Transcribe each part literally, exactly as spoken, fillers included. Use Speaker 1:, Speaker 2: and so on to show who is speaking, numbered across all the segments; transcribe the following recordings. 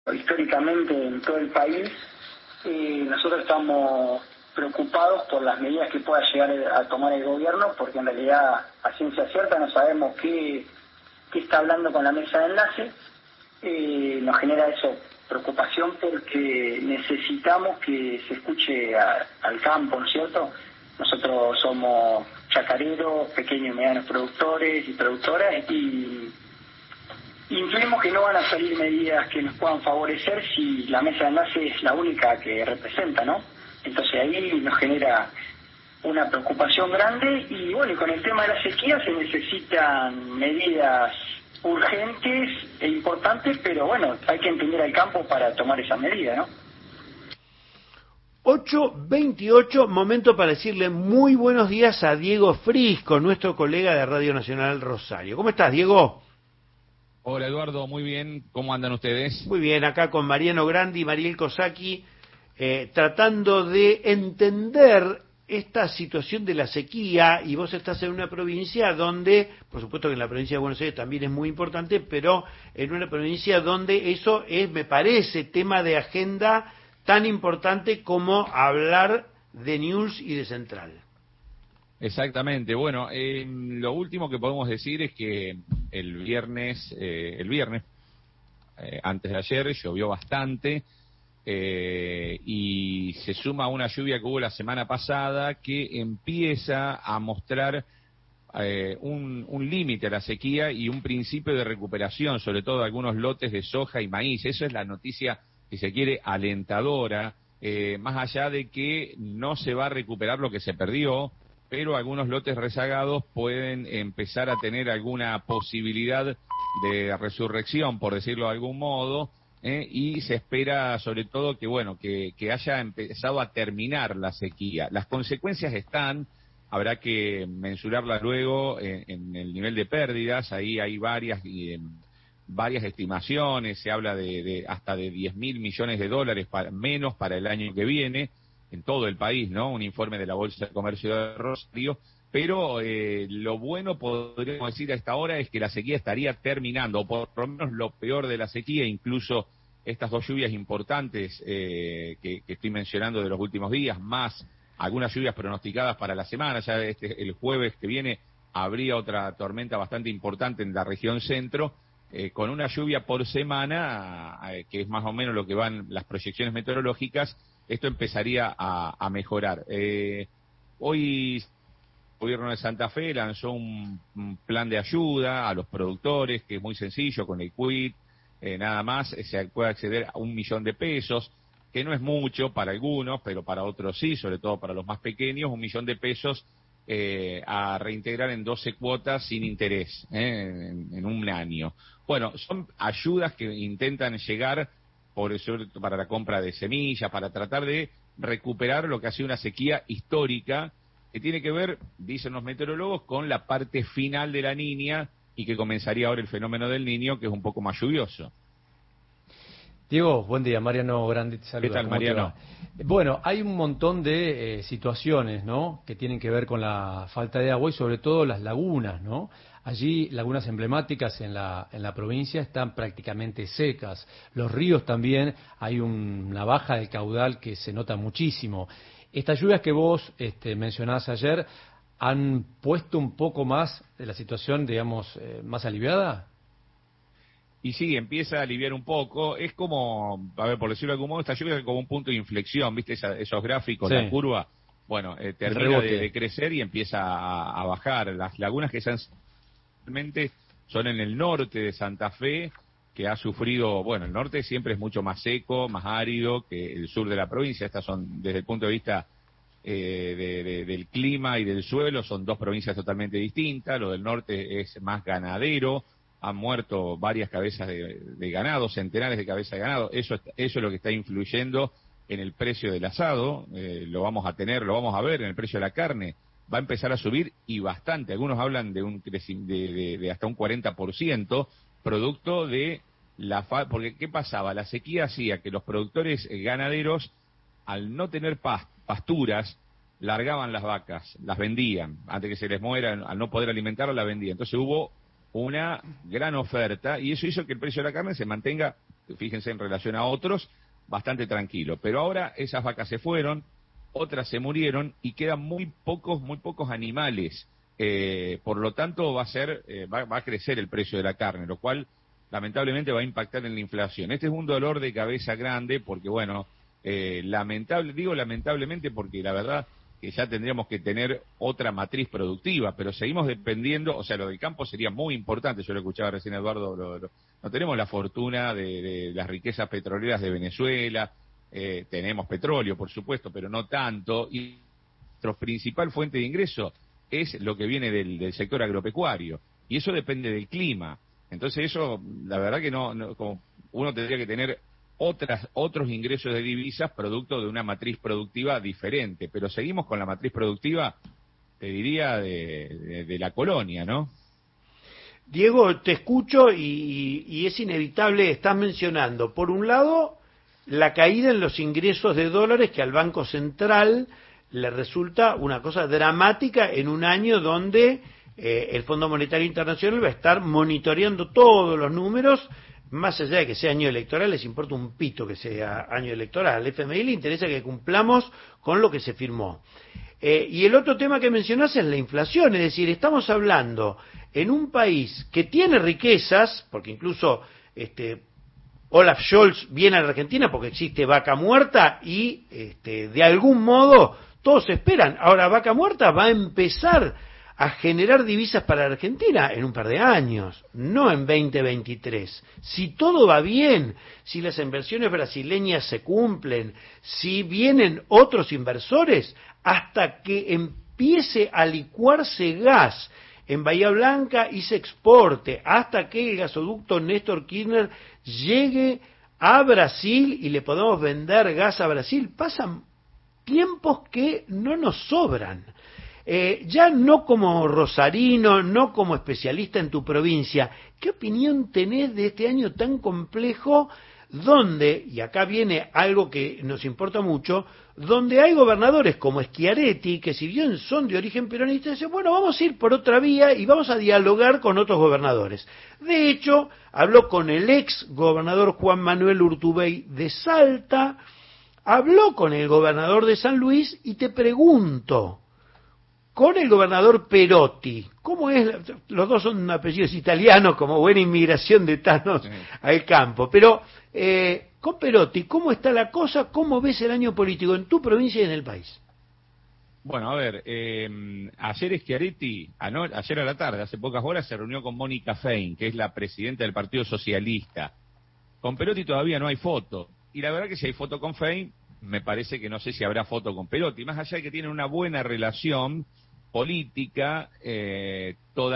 Speaker 1: históricamente en todo el país, eh, nosotros estamos preocupados por las medidas que pueda llegar a tomar el gobierno, porque en realidad a ciencia cierta no sabemos qué, qué está hablando con la mesa de enlace. Eh, nos genera eso preocupación porque necesitamos que se escuche a, al campo, ¿no es cierto? Nosotros somos chacareros, pequeños y medianos productores y productoras, y intuimos que no van a salir medidas que nos puedan favorecer si la mesa de enlace es la única que representa, ¿no? Entonces ahí nos genera una preocupación grande, y bueno, y con el tema de la sequía se necesitan medidas urgentes e importantes, pero bueno, hay que entender al campo para tomar esa medida, ¿no?
Speaker 2: ocho veintiocho, momento para decirle muy buenos días a Diego Frisco, nuestro colega de Radio Nacional Rosario. ¿Cómo estás, Diego?
Speaker 3: Hola, Eduardo, muy bien. ¿Cómo andan ustedes?
Speaker 2: Muy bien, acá con Mariano Grandi y Mariel Cosacchi, eh, tratando de entender esta situación de la sequía, y vos estás en una provincia donde, por supuesto que en la provincia de Buenos Aires también es muy importante, pero en una provincia donde eso es, me parece, tema de agenda tan importante como hablar de News y de Central.
Speaker 3: Exactamente. Bueno, eh, lo último que podemos decir es que el viernes, eh, el viernes, eh, antes de ayer, llovió bastante, eh, y se suma a una lluvia que hubo la semana pasada que empieza a mostrar eh, un, un límite a la sequía y un principio de recuperación, sobre todo de algunos lotes de soja y maíz. Eso es la noticia, si se quiere, alentadora, eh, más allá de que no se va a recuperar lo que se perdió, pero algunos lotes rezagados pueden empezar a tener alguna posibilidad de resurrección, por decirlo de algún modo, ¿eh? Y se espera sobre todo que, bueno, que, que haya empezado a terminar la sequía. Las consecuencias están, habrá que mensurarlas luego en, en el nivel de pérdidas. Ahí hay varias y, eh, varias estimaciones, se habla de, de hasta de diez mil millones de dólares para, menos para el año que viene, en todo el país, ¿no? Un informe de la Bolsa de Comercio de Rosario, pero eh, lo bueno, podríamos decir a esta hora, es que la sequía estaría terminando, o por lo menos lo peor de la sequía, incluso estas dos lluvias importantes eh, que, que estoy mencionando de los últimos días, más algunas lluvias pronosticadas para la semana. Ya este, el jueves que viene habría otra tormenta bastante importante en la región centro, eh, con una lluvia por semana, eh, que es más o menos lo que van las proyecciones meteorológicas. Esto empezaría a, a mejorar. Eh, hoy el gobierno de Santa Fe lanzó un, un plan de ayuda a los productores, que es muy sencillo, con el quit, eh, nada más, eh, se puede acceder a un millón de pesos, que no es mucho para algunos, pero para otros sí, sobre todo para los más pequeños, un millón de pesos eh, a reintegrar en doce cuotas sin interés, eh, en, en un año. Bueno, son ayudas que intentan llegar por eso, para la compra de semillas, para tratar de recuperar lo que ha sido una sequía histórica, que tiene que ver, dicen los meteorólogos, con la parte final de la Niña, y que comenzaría ahora el fenómeno del Niño, que es un poco más lluvioso.
Speaker 4: Diego, buen día. Mariano Grandi te saluda.
Speaker 3: ¿Qué tal, Mariano?
Speaker 4: Bueno, hay un montón de eh, situaciones, ¿no?, que tienen que ver con la falta de agua y sobre todo las lagunas, ¿no? Allí, lagunas emblemáticas en la, en la provincia están prácticamente secas. Los ríos también, hay un, una baja del caudal que se nota muchísimo. Estas lluvias que vos este, mencionabas ayer, ¿han puesto un poco más de la situación, digamos, eh, más aliviada?
Speaker 3: Y sí, empieza a aliviar un poco. Es como, a ver, por decirlo de algún modo, esta lluvia es como un punto de inflexión, ¿viste? Esa, esos gráficos, sí. La curva, bueno, eh, termina de, de crecer y empieza a, a bajar. Las lagunas que esencialmente son en el norte de Santa Fe, que ha sufrido, bueno, el norte siempre es mucho más seco, más árido que el sur de la provincia. Estas son, desde el punto de vista eh, de, de, del clima y del suelo, son dos provincias totalmente distintas. Lo del norte es más ganadero. Han muerto varias cabezas de, de ganado, centenares de cabezas de ganado. Eso, eso es lo que está influyendo en el precio del asado. Eh, lo vamos a tener, lo vamos a ver en el precio de la carne. Va a empezar a subir, y bastante. Algunos hablan de un crecimiento de, de, de hasta un cuarenta por ciento, producto de la fa porque ¿qué pasaba? La sequía hacía que los productores ganaderos, al no tener past pasturas, largaban las vacas, las vendían, antes que se les mueran, al no poder alimentarlas, las vendían. Entonces hubo una gran oferta, y eso hizo que el precio de la carne se mantenga fíjense en relación a otros, bastante tranquilo. Pero ahora esas vacas se fueron, otras se murieron y quedan muy pocos, muy pocos animales. Eh, por lo tanto, va a ser, eh, va, va a crecer el precio de la carne, lo cual lamentablemente va a impactar en la inflación. Este es un dolor de cabeza grande porque, bueno, eh, lamentable, digo lamentablemente porque la verdad que ya tendríamos que tener otra matriz productiva, pero seguimos dependiendo, o sea, lo del campo sería muy importante, yo lo escuchaba recién Eduardo, lo, lo, no tenemos la fortuna de, de las riquezas petroleras de Venezuela, eh, tenemos petróleo, por supuesto, pero no tanto, y nuestra principal fuente de ingreso es lo que viene del, del sector agropecuario, y eso depende del clima. Entonces eso, la verdad que no, no como uno tendría que tener otras otros ingresos de divisas producto de una matriz productiva diferente, pero seguimos con la matriz productiva, te diría, de, de, de la colonia, ¿no?
Speaker 2: Diego, te escucho y, y es inevitable, estás mencionando, por un lado, la caída en los ingresos de dólares que al Banco Central le resulta una cosa dramática en un año donde eh, el Fondo Monetario Internacional va a estar monitoreando todos los números, más allá de que sea año electoral, les importa un pito que sea año electoral. Al F M I le interesa que cumplamos con lo que se firmó. Eh, y el otro tema que mencionás es la inflación, es decir, estamos hablando en un país que tiene riquezas, porque incluso este, Olaf Scholz viene a la Argentina porque existe Vaca Muerta y este, de algún modo todos esperan. Ahora Vaca Muerta va a empezar a generar divisas para la Argentina en un par de años, no en veinte veintitrés. Si todo va bien, si las inversiones brasileñas se cumplen, si vienen otros inversores, hasta que empiece a licuarse gas en Bahía Blanca y se exporte, hasta que el gasoducto Néstor Kirchner llegue a Brasil y le podamos vender gas a Brasil, pasan tiempos que no nos sobran. Eh, ya no como rosarino, no como especialista en tu provincia, ¿qué opinión tenés de este año tan complejo donde, y acá viene algo que nos importa mucho, donde hay gobernadores como Schiaretti, que si bien son de origen peronista, dicen, bueno, vamos a ir por otra vía y vamos a dialogar con otros gobernadores. De hecho, habló con el ex gobernador Juan Manuel Urtubey de Salta, habló con el gobernador de San Luis y te pregunto, con el gobernador Perotti, ¿cómo es? Los dos son apellidos italianos, como buena inmigración de Thanos sí. al campo, pero eh, con Perotti, ¿cómo está la cosa? ¿Cómo ves el año político en tu provincia y en el país?
Speaker 3: Bueno, a ver, eh, ayer Schiaretti, ano, ayer a la tarde, hace pocas horas, se reunió con Mónica Fein, que es la presidenta del Partido Socialista. Con Perotti todavía no hay foto, y la verdad que si hay foto con Fein, me parece que no sé si habrá foto con Perotti, más allá de que tienen una buena relación política, eh,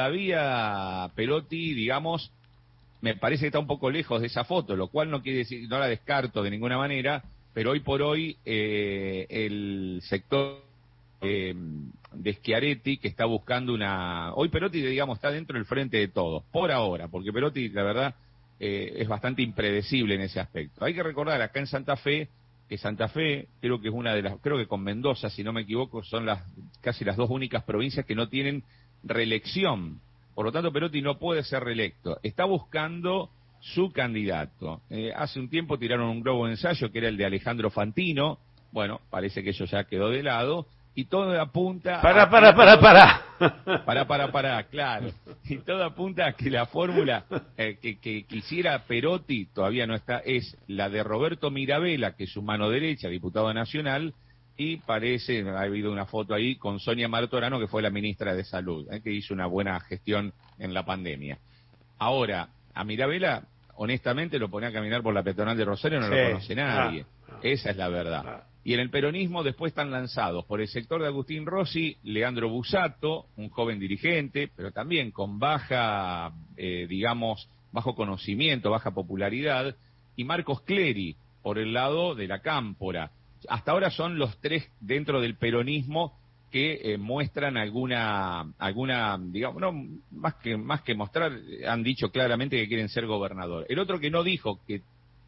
Speaker 3: todavía Perotti, digamos, me parece que está un poco lejos de esa foto, lo cual no quiere decir, no la descarto de ninguna manera, pero hoy por hoy eh, el sector eh, de Schiaretti que está buscando una... Hoy Perotti, digamos, está dentro del frente de todos, por ahora, porque Perotti, la verdad, eh, es bastante impredecible en ese aspecto. Hay que recordar, acá en Santa Fe, que Santa Fe, creo que es una de las, creo que con Mendoza, si no me equivoco, son las casi las dos únicas provincias que no tienen reelección. Por lo tanto, Perotti no puede ser reelecto. Está buscando su candidato. Eh, hace un tiempo tiraron un globo de ensayo que era el de Alejandro Fantino. Bueno, parece que eso ya quedó de lado. Y todo apunta...
Speaker 2: Para, para, para, para.
Speaker 3: Para, para, para, claro. Y todo apunta a que la fórmula eh, que, que quisiera Perotti, todavía no está, es la de Roberto Mirabella, que es su mano derecha, diputado nacional, y parece, ha habido una foto ahí con Sonia Martorano, que fue la ministra de Salud, eh, que hizo una buena gestión en la pandemia. Ahora, a Mirabella, honestamente, lo pone a caminar por la peatonal de Rosario, no sí. lo conoce nadie. Ah. Esa es la verdad. Ah. Y en el peronismo después están lanzados por el sector de Agustín Rossi, Leandro Busato, un joven dirigente, pero también con baja, eh, digamos, bajo conocimiento, baja popularidad, y Marcos Clery, por el lado de la Cámpora. Hasta ahora son los tres dentro del peronismo que eh, muestran alguna, alguna, digamos, no, más que, más que mostrar, han dicho claramente que quieren ser gobernador. El otro que no dijo que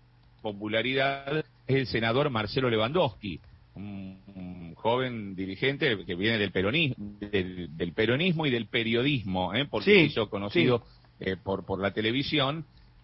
Speaker 3: popularidad es el senador Marcelo Lewandowski, un, un joven dirigente que viene del peronismo, del, del peronismo y del periodismo, ¿eh? porque sí, se hizo conocido sí. eh, por, por la televisión,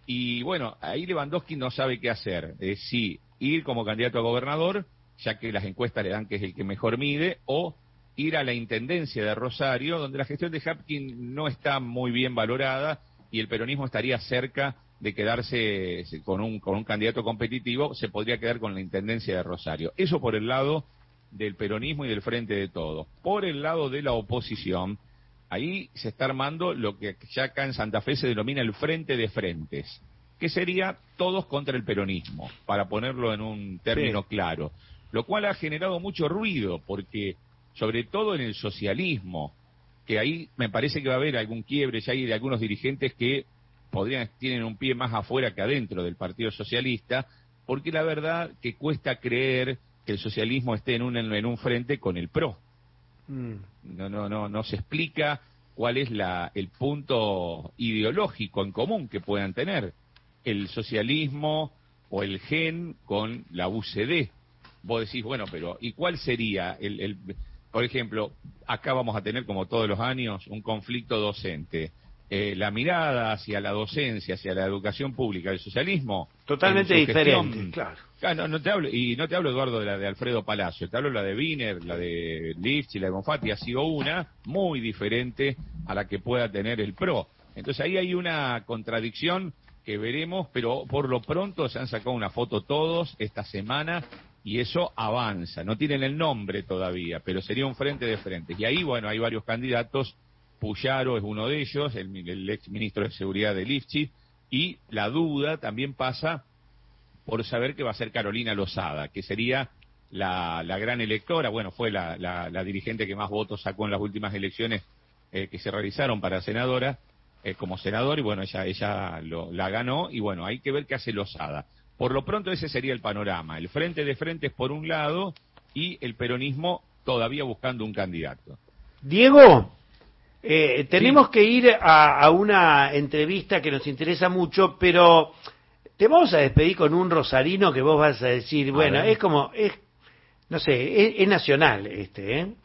Speaker 3: Y bueno, ahí Lewandowski no sabe qué hacer. Eh, si ir como candidato a gobernador, ya que las encuestas le dan que es el que mejor mide, o ir a la intendencia de Rosario, donde la gestión de Hapkin no está muy bien valorada y el peronismo estaría cerca de quedarse con un, con un candidato competitivo, se podría quedar con la intendencia de Rosario. Eso por el lado del peronismo y del Frente de Todos. Por el lado de la oposición, ahí se está armando lo que ya acá en Santa Fe se denomina el Frente de Frentes, que sería todos contra el peronismo, para ponerlo en un término sí. claro, lo cual ha generado mucho ruido, porque sobre todo en el socialismo, que ahí me parece que va a haber algún quiebre ya hay de algunos dirigentes que podrían tienen un pie más afuera que adentro del Partido Socialista, porque la verdad que cuesta creer que el socialismo esté en un en un frente con el PRO. Mm. No no no no se explica cuál es la el punto ideológico en común que puedan tener el socialismo o el G E N con la U C D. Vos decís, bueno, pero ¿y cuál sería el, el por ejemplo, acá vamos a tener como todos los años un conflicto docente. Eh, la mirada hacia la docencia, hacia la educación pública del socialismo
Speaker 2: totalmente diferente, gestión, claro.
Speaker 3: Ah, no, no te hablo, y no te hablo, Eduardo, de la de Alfredo Palacio, te hablo de la de Wiener, la de Lifchitz y la de Bonfatti, ha sido una muy diferente a la que pueda tener el PRO. Entonces ahí hay una contradicción que veremos, pero por lo pronto se han sacado una foto todos esta semana y eso avanza. No tienen el nombre todavía, pero sería un frente de frentes. Y ahí, bueno, hay varios candidatos. Puyaro es uno de ellos, el, el ex ministro de Seguridad de Lifchitz, y la duda también pasa por saber que va a ser Carolina Lozada, que sería la, la gran electora, bueno, fue la, la, la dirigente que más votos sacó en las últimas elecciones eh, que se realizaron para senadora, eh, como senador, y bueno, ella, ella lo, la ganó, y bueno, hay que ver qué hace Lozada. Por lo pronto ese sería el panorama, el frente de frentes por un lado, y el peronismo todavía buscando un candidato.
Speaker 2: Diego, Eh, tenemos sí. que ir a, a una entrevista que nos interesa mucho, pero te vamos a despedir con un rosarino que vos vas a decir, a bueno, ver. es como, es no sé, es, es nacional este, ¿eh?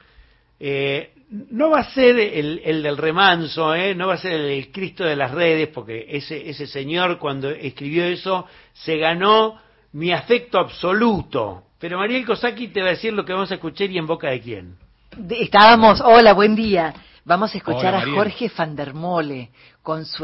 Speaker 2: Eh, no va a ser el, el del remanso, ¿eh? No va a ser el, el Cristo de las redes, porque ese, ese señor cuando escribió eso se ganó mi afecto absoluto. Pero Mariel Cosacchi te va a decir lo que vamos a escuchar y en boca de quién.
Speaker 5: Estábamos, hola, buen día. Vamos a escuchar
Speaker 3: Hola,
Speaker 5: a Jorge van der Mole con su